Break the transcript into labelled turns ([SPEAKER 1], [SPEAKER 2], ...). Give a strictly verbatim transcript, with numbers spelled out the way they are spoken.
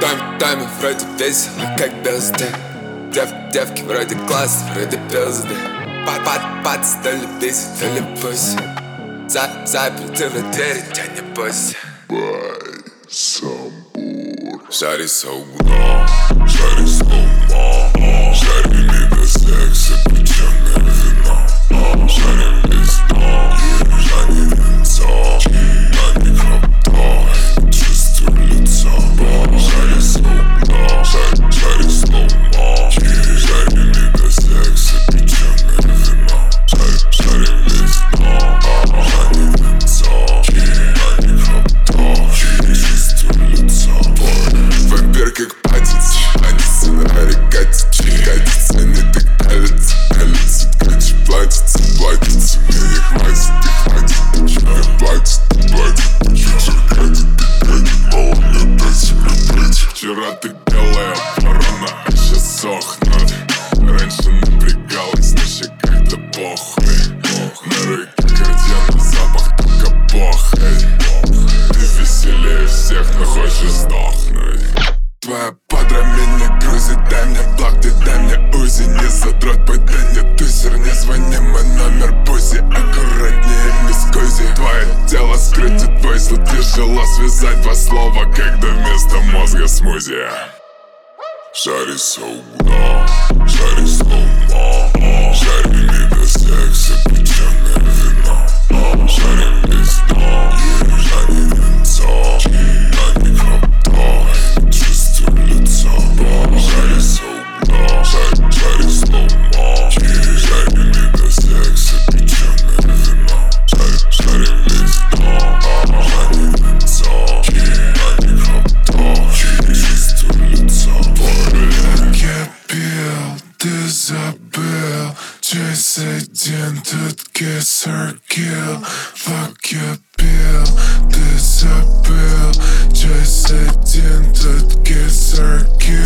[SPEAKER 1] Тайм, тайм вроде весело, как пизды. Дев, девки вроде класс, вроде пизды. Пат, пат, пат, то ли бесит, то ли пусть. За, заперты в двери, тебя не пусть.
[SPEAKER 2] Бай, самбур.
[SPEAKER 1] Жари со угла,
[SPEAKER 2] Жари слоумо. Жарим не до секса, печеное вино. Жарим весь дом, жарим венцо. На них хватай, чувствуй лицо. Жари со угла, жари, жари слоумо. Жарим не до секса, печеное вино. Жарим, жарим весь дом, жарим венцо. На них хватай, чувствуй лицо.
[SPEAKER 1] вампир как патиц, они сценарий катят. Катится, не так калится, калится. Ткачи платится, платится. Мне не хватит, не хватит. Не платит, не платит.
[SPEAKER 2] Вечер катит, ты катит, мало мне дать мне пить.
[SPEAKER 1] Вчера ты белая ворона, а сейчас сохнут. Раньше напрягалась, но ща как-то похуй. На руке кардиан, запах только похоть. Ты веселее всех, но хочешь сдохнуть. Твоя подра меня грузит, дай мне блок, ты дай мне узи. Не задрот, пойди не тусер, не звони, мой номер бузи. Аккуратнее, мисс Кози. Твое тело скрытит твой зад, тяжело связать два слова, когда вместо мозга смузи.
[SPEAKER 2] Жари со угла, жари слоумо. Жарим не до секса, печеное вино. Жарим весь дом, жарим венцо. На них хватай, чувствуй лицо. Жари со угла, жари, жари слоумо. Жарим не до секса, печеное вино. Жарим, жарим весь дом, жарим венцо. На них хватай, чувствуй лицо.
[SPEAKER 3] Как я пил, ты забыл. Часть один, тут кесар kill. Fuck я пил, ты забыл. Часть один, тут кесар kill.